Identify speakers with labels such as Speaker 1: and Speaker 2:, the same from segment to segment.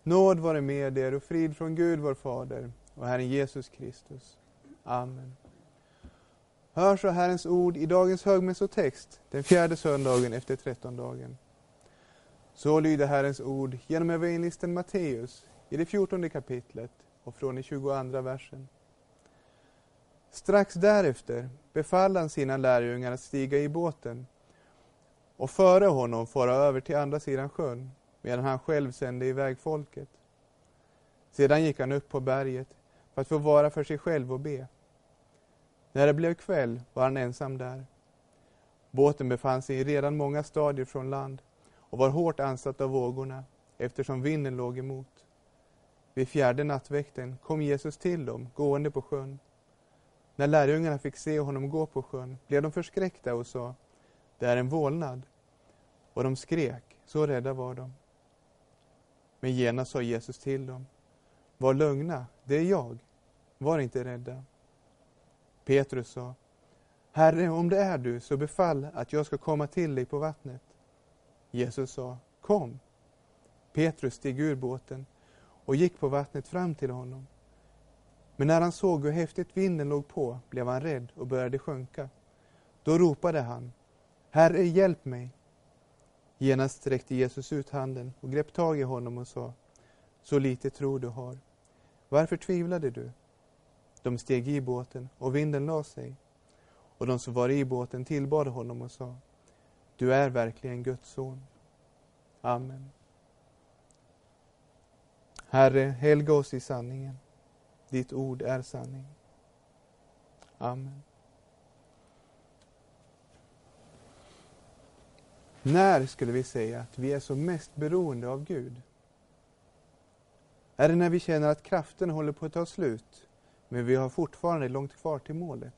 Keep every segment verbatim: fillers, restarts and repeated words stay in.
Speaker 1: Nåd vare med er och frid från Gud vår Fader och Herren Jesus Kristus. Amen. Hör så Herrens ord i dagens högmässotext, den fjärde söndagen efter trettondagen. Så lyder Herrens ord genom evangelisten Matteus i det fjortonde kapitlet och från den tjugoandra versen. Strax därefter befallde han sina lärjungar att stiga i båten och före honom fara över till andra sidan sjön, medan han själv sände iväg folket. Sedan gick han upp på berget för att få vara för sig själv och be. När det blev kväll var han ensam där. Båten befann sig i redan många stadier från land och var hårt ansatt av vågorna, eftersom vinden låg emot. Vid fjärde nattväkten kom Jesus till dem, gående på sjön. När lärjungarna fick se honom gå på sjön blev de förskräckta och sa: "Det är en vålnad." Och de skrek, så rädda var de. Men genast sa Jesus till dem: "Var lugna, det är jag. Var inte rädda." Petrus sa: "Herre, om det är du, så befall att jag ska komma till dig på vattnet." Jesus sa: "Kom." Petrus steg ur båten och gick på vattnet fram till honom. Men när han såg hur häftigt vinden låg på blev han rädd och började sjunka. Då ropade han: "Herre, hjälp mig!" Genast sträckte Jesus ut handen och grep tag i honom och sa: "Så lite tro du har. Varför tvivlade du?" De steg i båten och vinden la sig. Och de som var i båten tillbad honom och sa: "Du är verkligen Guds son." Amen. Herre, helga oss i sanningen. Ditt ord är sanning. Amen. När skulle vi säga att vi är så mest beroende av Gud? Är det när vi känner att kraften håller på att ta slut, men vi har fortfarande långt kvar till målet?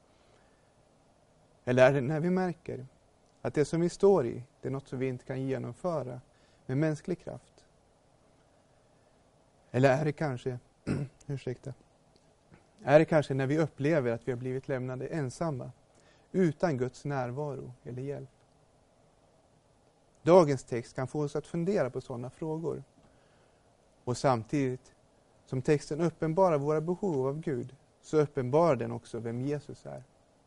Speaker 1: Eller är det när vi märker att det som vi står i, det är något som vi inte kan genomföra med mänsklig kraft? Eller är det kanske, ursäkta, är det kanske när vi upplever att vi har blivit lämnade ensamma, utan Guds närvaro eller hjälp? Dagens text kan få oss att fundera på sådana frågor. Och samtidigt som texten uppenbarar våra behov av Gud, så uppenbarar den också vem Jesus är.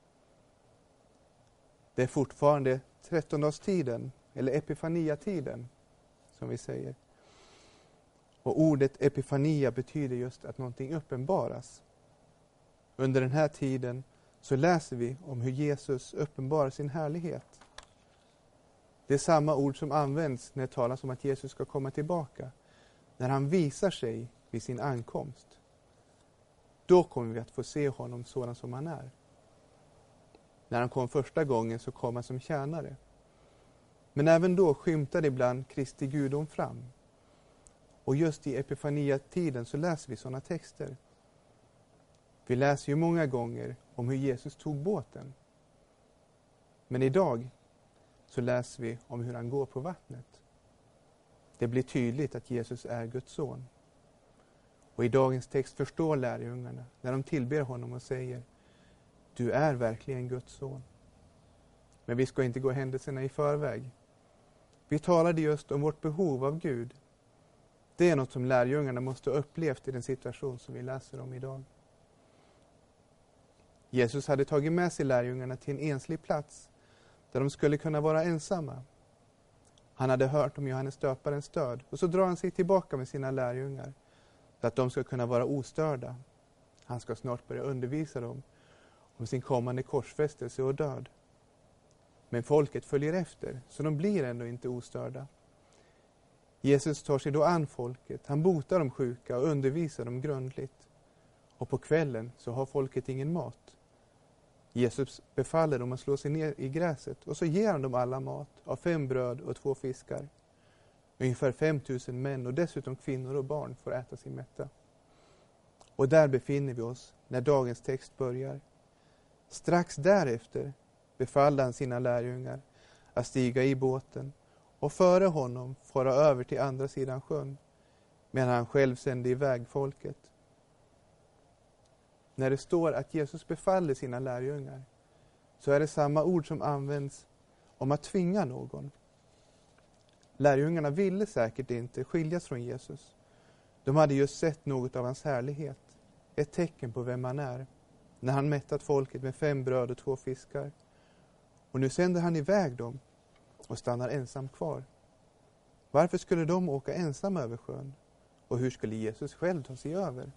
Speaker 1: Det är fortfarande trettondagstiden, eller epifaniatiden, som vi säger. Och ordet epifania betyder just att någonting uppenbaras. Under den här tiden så läser vi om hur Jesus uppenbarar sin härlighet. Det är samma ord som används när det talas om att Jesus ska komma tillbaka. När han visar sig vid sin ankomst. Då kommer vi att få se honom sådan som han är. När han kom första gången så kom han som tjänare. Men även då skymtade ibland Kristi gudom fram. Och just i epifaniatiden så läser vi sådana texter. Vi läser ju många gånger om hur Jesus tog båten. Men idag så läser vi om hur han går på vattnet. Det blir tydligt att Jesus är Guds son. Och i dagens text förstår lärjungarna när de tillber honom och säger: "Du är verkligen Guds son." Men vi ska inte gå händelserna i förväg. Vi talade just om vårt behov av Gud. Det är något som lärjungarna måste ha upplevt i den situation som vi läser om idag. Jesus hade tagit med sig lärjungarna till en enslig plats där de skulle kunna vara ensamma. Han hade hört om Johannes döparens död och så drar han sig tillbaka med sina lärjungar så att de ska kunna vara ostörda. Han ska snart börja undervisa dem om sin kommande korsfästelse och död. Men folket följer efter så de blir ändå inte ostörda. Jesus tar sig då an folket, han botar de sjuka och undervisar dem grundligt. Och på kvällen så har folket ingen mat. Jesus befaller dem att slå sig ner i gräset och så ger han dem alla mat av fem bröd och två fiskar. Ungefär fem tusen män och dessutom kvinnor och barn får äta sig mätta. Och där befinner vi oss när dagens text börjar. Strax därefter befallde han sina lärjungar att stiga i båten och före honom fara över till andra sidan sjön, medan han själv sände iväg folket. När det står att Jesus befaller sina lärjungar så är det samma ord som används om att tvinga någon. Lärjungarna ville säkert inte skiljas från Jesus De hade just sett något av hans härlighet, ett tecken på vem han är, när han mättat folket med fem bröd och två fiskar. Och nu sänder han iväg dem och stannar ensam kvar. Varför skulle de åka ensamma över sjön? Och hur skulle Jesus själv ta sig över?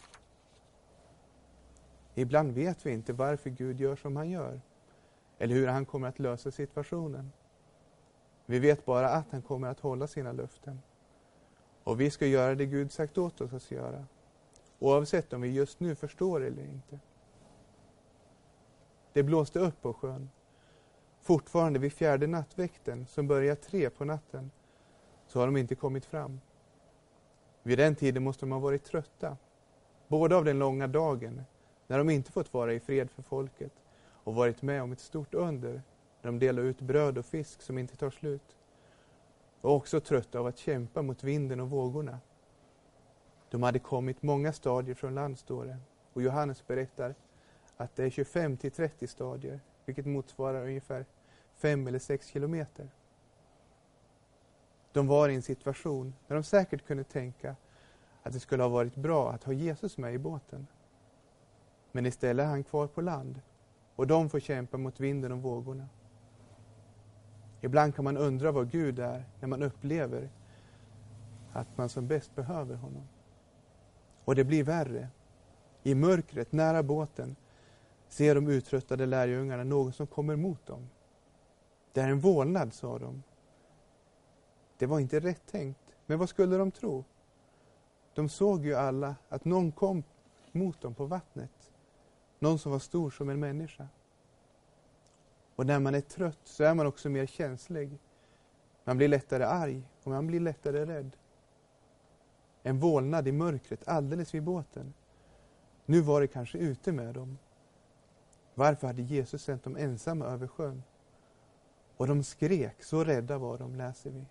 Speaker 1: Ibland vet vi inte varför Gud gör som han gör, eller hur han kommer att lösa situationen. Vi vet bara att han kommer att hålla sina löften. Och vi ska göra det Gud sagt åt oss att göra, oavsett om vi just nu förstår eller inte. Det blåste upp på sjön. Fortfarande vid fjärde nattväkten, som börjar tre på natten, så har de inte kommit fram. Vid den tiden måste de ha varit trötta, både av den långa dagen, när de inte fått vara i fred för folket, och varit med om ett stort under, när de delar ut bröd och fisk som inte tar slut. Och också trötta av att kämpa mot vinden och vågorna. De hade kommit många stadier från land, står det, och Johannes berättar att det är tjugofem till trettio stadier, vilket motsvarar ungefär fem eller sex kilometer. De var i en situation där de säkert kunde tänka att det skulle ha varit bra att ha Jesus med i båten. Men istället är han kvar på land, och de får kämpa mot vinden och vågorna. Ibland kan man undra vad Gud är när man upplever att man som bäst behöver honom. Och det blir värre. I mörkret nära båten ser de uttröttade lärjungarna någon som kommer mot dem. Det är en vålnad, sa de. Det var inte rätt tänkt, men vad skulle de tro? De såg ju alla att någon kom mot dem på vattnet. Någon som var stor som en människa. Och när man är trött så är man också mer känslig. Man blir lättare arg och man blir lättare rädd. En vålnad i mörkret alldeles vid båten. Nu var det kanske ute med dem. Varför hade Jesus sänt dem ensamma över sjön? Och de skrek, så rädda var de, läser vi.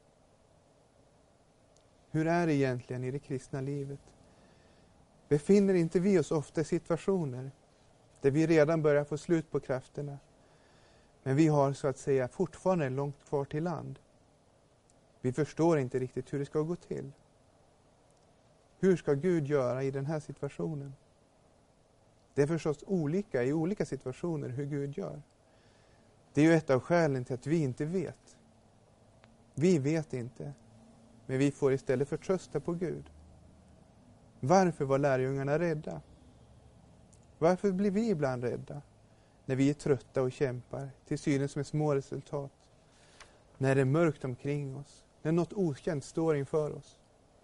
Speaker 1: Hur är det egentligen i det kristna livet? Befinner inte vi oss ofta i situationer där vi redan börjar få slut på krafterna, men vi har så att säga fortfarande långt kvar till land? Vi förstår inte riktigt hur det ska gå till. Hur ska Gud göra i den här situationen? Det är förstås olika i olika situationer hur Gud gör. Det är ju ett av skälen till att vi inte vet. Vi vet inte, men vi får istället förtrösta på Gud. Varför var lärjungarna rädda? Varför blir vi ibland rädda? När vi är trötta och kämpar, till synes med små resultat. När det är mörkt omkring oss, när något okänt står inför oss.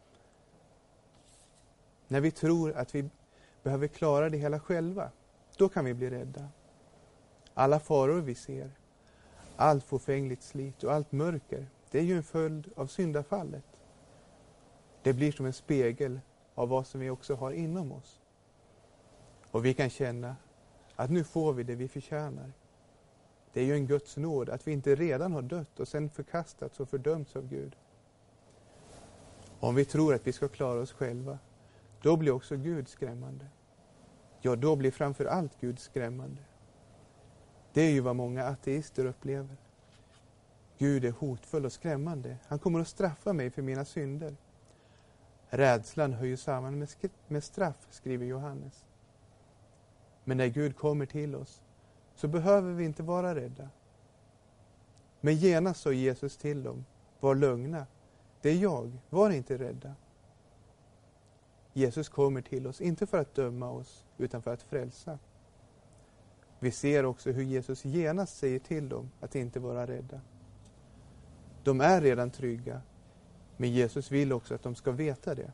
Speaker 1: När vi tror att vi behöver klara det hela själva, då kan vi bli rädda. Alla faror vi ser, allt förfängligt slit och allt mörker, det är ju en följd av syndafallet. Det blir som en spegel av vad som vi också har inom oss. Och vi kan känna att nu får vi det vi förtjänar. Det är ju en Guds nåd att vi inte redan har dött och sen förkastats och fördömts av Gud. Om vi tror att vi ska klara oss själva, då blir också Gud skrämmande. Ja, då blir framför allt Gud skrämmande. Det är ju vad många ateister upplever. Gud är hotfull och skrämmande. Han kommer att straffa mig för mina synder. Rädslan hör ju samman med, sk- med straff, skriver Johannes. Men när Gud kommer till oss så behöver vi inte vara rädda. Men genast sa Jesus till dem, var lugna. Det är jag, var inte rädda. Jesus kommer till oss, inte för att döma oss, utan för att frälsa. Vi ser också hur Jesus genast säger till dem att inte vara rädda. De är redan trygga, men Jesus vill också att de ska veta det.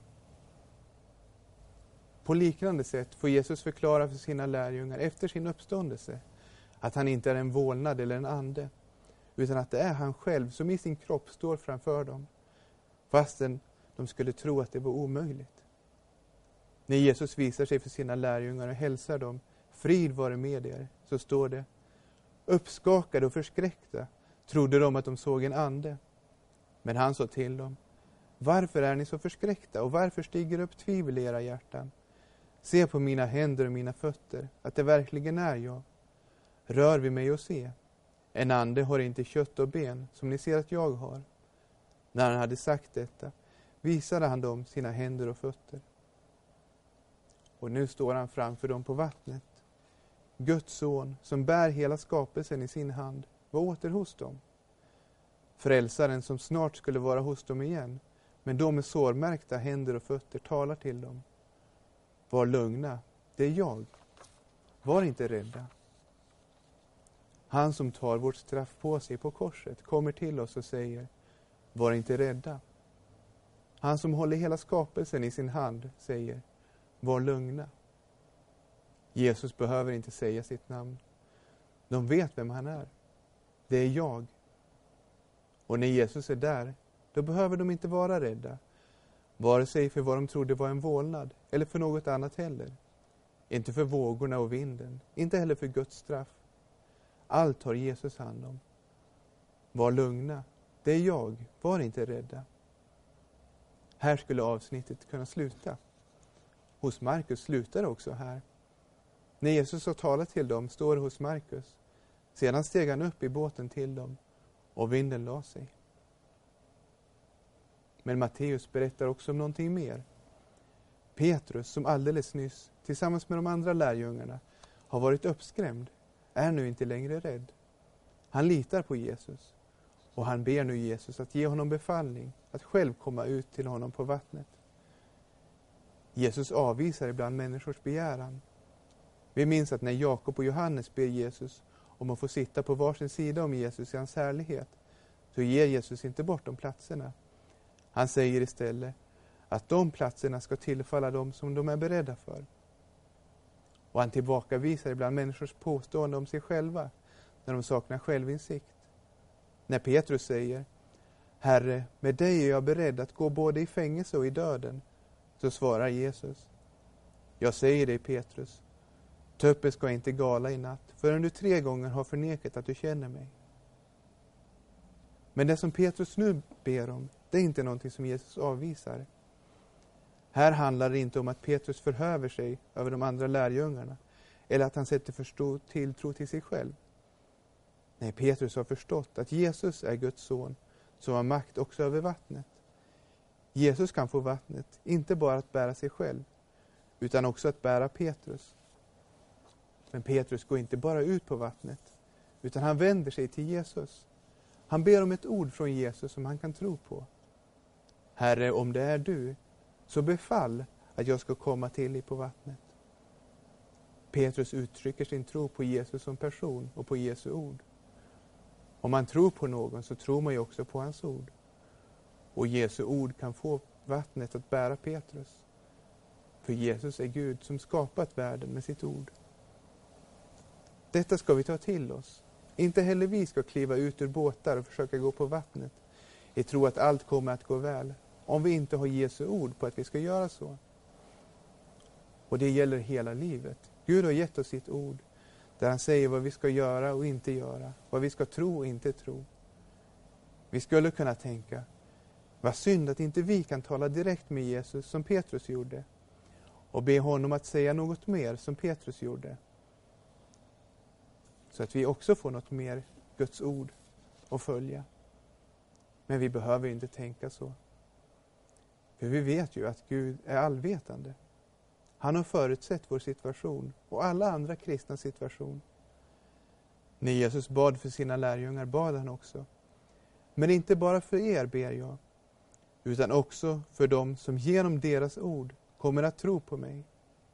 Speaker 1: På liknande sätt får Jesus förklara för sina lärjungar efter sin uppståndelse att han inte är en vålnad eller en ande, utan att det är han själv som i sin kropp står framför dem, fastän de skulle tro att det var omöjligt. När Jesus visar sig för sina lärjungar och hälsar dem, frid vare med er, så står det, uppskakade och förskräckta trodde de att de såg en ande. Men han sa till dem, varför är ni så förskräckta och varför stiger upp tvivel i era hjärtan? Se på mina händer och mina fötter, att det verkligen är jag. Rör vid mig och se. En ande har inte kött och ben, som ni ser att jag har. När han hade sagt detta, visade han dem sina händer och fötter. Och nu står han framför dem på vattnet. Guds son, som bär hela skapelsen i sin hand, var åter hos dem. Frälsaren som snart skulle vara hos dem igen, men de med sårmärkta händer och fötter talar till dem. Var lugna, det är jag. Var inte rädda. Han som tar vårt straff på sig på korset kommer till oss och säger, var inte rädda. Han som håller hela skapelsen i sin hand säger, var lugna. Jesus behöver inte säga sitt namn. De vet vem han är. Det är jag. Och när Jesus är där, då behöver de inte vara rädda. Vare sig för vad de trodde var en vålnad eller för något annat heller. Inte för vågorna och vinden, inte heller för Guds straff. Allt har Jesus hand om. Var lugna, det är jag, var inte rädda. Här skulle avsnittet kunna sluta. Hos Markus slutar det också här. När Jesus har talat till dem står det hos Markus. Sedan steg han upp i båten till dem och vinden la sig. Men Matteus berättar också om någonting mer. Petrus, som alldeles nyss tillsammans med de andra lärjungarna har varit uppskrämd, är nu inte längre rädd. Han litar på Jesus och han ber nu Jesus att ge honom befallning att själv komma ut till honom på vattnet. Jesus avvisar ibland människors begäran. Vi minns att när Jakob och Johannes ber Jesus om att få sitta på varsin sida om Jesus i hans härlighet, så ger Jesus inte bort de platserna. Han säger istället att de platserna ska tillfalla dem som de är beredda för. Och han tillbakavisar ibland människors påstående om sig själva när de saknar självinsikt. När Petrus säger, Herre, med dig är jag beredd att gå både i fängelse och i döden, så svarar Jesus, jag säger dig Petrus, tuppet ska inte gala i natt förrän du tre gånger har förnekat att du känner mig. Men det som Petrus nu ber om, det är inte någonting som Jesus avvisar. Här handlar det inte om att Petrus förhöver sig över de andra lärjungarna eller att han sätter för stor tilltro till sig själv. Nej, Petrus har förstått att Jesus är Guds son som har makt också över vattnet. Jesus kan få vattnet inte bara att bära sig själv utan också att bära Petrus. Men Petrus går inte bara ut på vattnet utan han vänder sig till Jesus. Han ber om ett ord från Jesus som han kan tro på. Herre, om det är du, så befall att jag ska komma till dig på vattnet. Petrus uttrycker sin tro på Jesus som person och på Jesu ord. Om man tror på någon så tror man ju också på hans ord. Och Jesu ord kan få vattnet att bära Petrus. För Jesus är Gud som skapat världen med sitt ord. Detta ska vi ta till oss. Inte heller vi ska kliva ut ur båtar och försöka gå på vattnet i tro att allt kommer att gå väl, om vi inte har Jesu ord på att vi ska göra så. Och det gäller hela livet. Gud har gett oss sitt ord där han säger vad vi ska göra och inte göra, vad vi ska tro och inte tro. Vi skulle kunna tänka, vad synd att inte vi kan tala direkt med Jesus som Petrus gjorde och be honom att säga något mer som Petrus gjorde. Så att vi också får något mer Guds ord att följa. Men vi behöver inte tänka så. För vi vet ju att Gud är allvetande. Han har förutsett vår situation och alla andra kristna situation. När Jesus bad för sina lärjungar bad han också. Men inte bara för er ber jag, utan också för dem som genom deras ord kommer att tro på mig.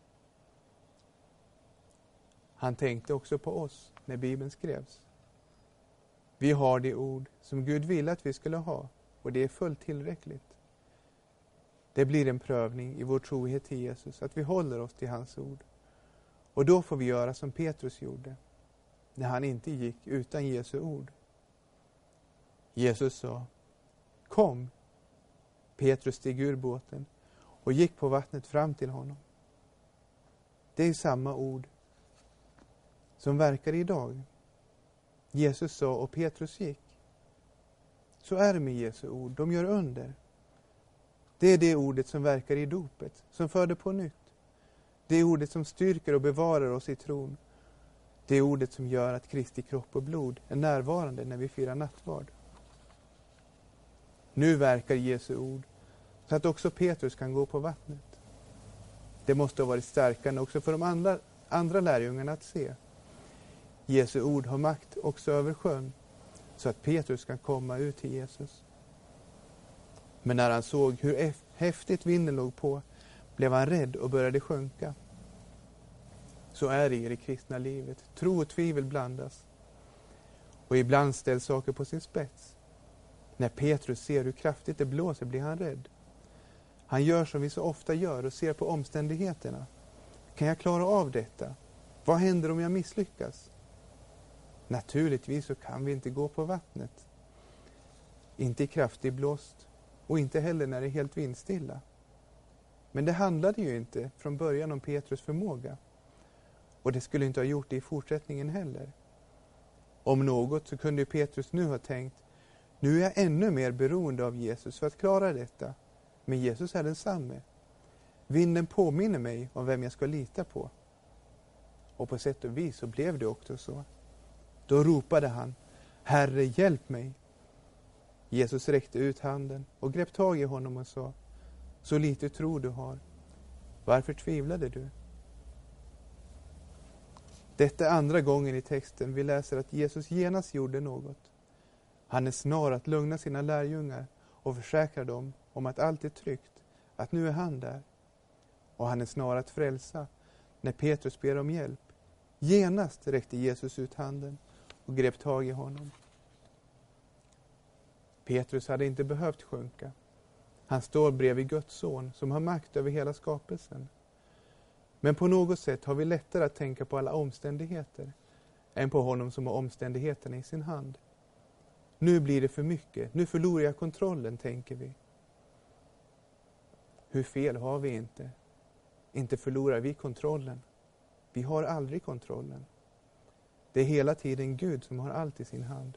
Speaker 1: Han tänkte också på oss när Bibeln skrevs. Vi har det ord som Gud ville att vi skulle ha, och det är fullt tillräckligt. Det blir en prövning i vår trohet till Jesus, att vi håller oss till hans ord. Och då får vi göra som Petrus gjorde, när han inte gick utan Jesu ord. Jesus sa, kom. Petrus steg ur båten och gick på vattnet fram till honom. Det är samma ord som verkar idag. Jesus sa och Petrus gick. Så är det med Jesu ord, de gör under. Det är det ordet som verkar i dopet, som för det på nytt. Det är ordet som styrker och bevarar oss i tron. Det är ordet som gör att Kristi kropp och blod är närvarande när vi firar nattvard. Nu verkar Jesu ord så att också Petrus kan gå på vattnet. Det måste ha varit stärkande också för de andra, andra lärjungarna att se. Jesu ord har makt också över sjön, så att Petrus kan komma ut till Jesus. Men när han såg hur häftigt vinden låg på, blev han rädd och började sjunka. Så är det i det kristna livet. Tro och tvivel blandas. Och ibland ställs saker på sin spets. När Petrus ser hur kraftigt det blåser blir han rädd. Han gör som vi så ofta gör och ser på omständigheterna. Kan jag klara av detta? Vad händer om jag misslyckas? Naturligtvis så kan vi inte gå på vattnet. Inte i kraftig blåst och inte heller när det är helt vindstilla. Men det handlade ju inte från början om Petrus förmåga. Och det skulle inte ha gjort det i fortsättningen heller. Om något så kunde Petrus nu ha tänkt, nu är jag ännu mer beroende av Jesus för att klara detta. Men Jesus är densamme. Vinden påminner mig om vem jag ska lita på. Och på sätt och vis så blev det också så. Då ropade han, Herre, hjälp mig. Jesus räckte ut handen och grep tag i honom och sa, så lite tro du har. Varför tvivlade du? Detta är andra gången i texten vi läser att Jesus genast gjorde något. Han är snar att lugna sina lärjungar och försäkra dem om att allt är tryggt, att nu är han där. Och han är snar att frälsa när Petrus ber om hjälp. Genast räckte Jesus ut handen och grep tag i honom. Petrus hade inte behövt sjunka. Han står bredvid Guds son som har makt över hela skapelsen. Men på något sätt har vi lättare att tänka på alla omständigheter än på honom som har omständigheterna i sin hand. Nu blir det för mycket, nu förlorar jag kontrollen, tänker vi. Hur fel har vi inte? Inte förlorar vi kontrollen. Vi har aldrig kontrollen. Det är hela tiden Gud som har allt i sin hand.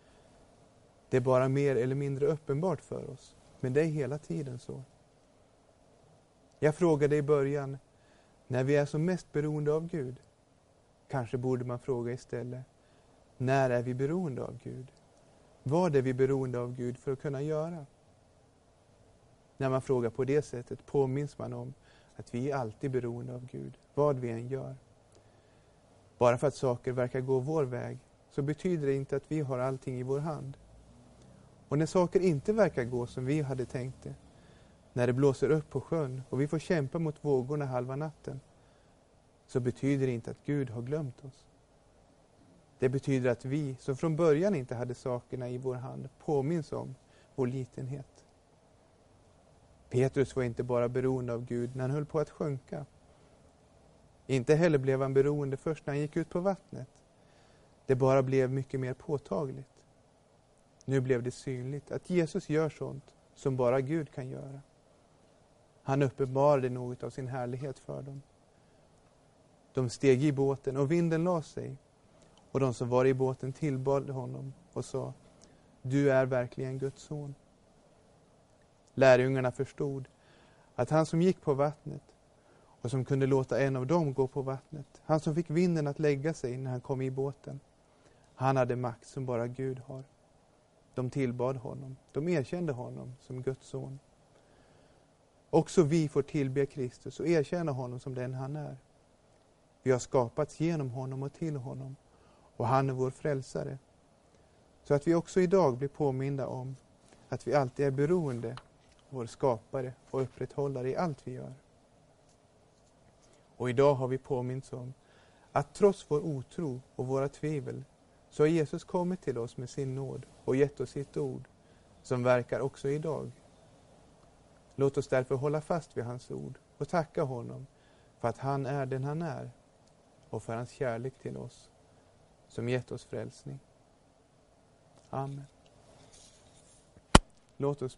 Speaker 1: Det är bara mer eller mindre uppenbart för oss, men det är hela tiden så. Jag frågade i början, när vi är som mest beroende av Gud, kanske borde man fråga istället, när är vi beroende av Gud? Vad är vi beroende av Gud för att kunna göra? När man frågar på det sättet påminns man om att vi är alltid beroende av Gud, vad vi än gör. Bara för att saker verkar gå vår väg så betyder det inte att vi har allting i vår hand. Och när saker inte verkar gå som vi hade tänkt det, när det blåser upp på sjön och vi får kämpa mot vågorna halva natten, så betyder det inte att Gud har glömt oss. Det betyder att vi, som från början inte hade sakerna i vår hand, påminns om vår litenhet. Petrus var inte bara beroende av Gud när han höll på att sjunka. Inte heller blev han beroende först när han gick ut på vattnet. Det bara blev mycket mer påtagligt. Nu blev det synligt att Jesus gör sånt som bara Gud kan göra. Han uppenbarade något av sin härlighet för dem. De steg i båten och vinden la sig. Och de som var i båten tillbad honom och sa, du är verkligen Guds son. Lärjungarna förstod att han som gick på vattnet och som kunde låta en av dem gå på vattnet, han som fick vinden att lägga sig när han kom i båten, han hade makt som bara Gud har. De tillbad honom, de erkände honom som Guds son. Också vi får tillbe Kristus och erkänna honom som den han är. Vi har skapats genom honom och till honom, och han är vår frälsare. Så att vi också idag blir påminda om att vi alltid är beroende av vår skapare och upprätthållare i allt vi gör. Och idag har vi påminns om att trots vår otro och våra tvivel så har Jesus kommit till oss med sin nåd och gett oss sitt ord som verkar också idag. Låt oss därför hålla fast vid hans ord och tacka honom för att han är den han är och för hans kärlek till oss som gett oss frälsning. Amen. Låt oss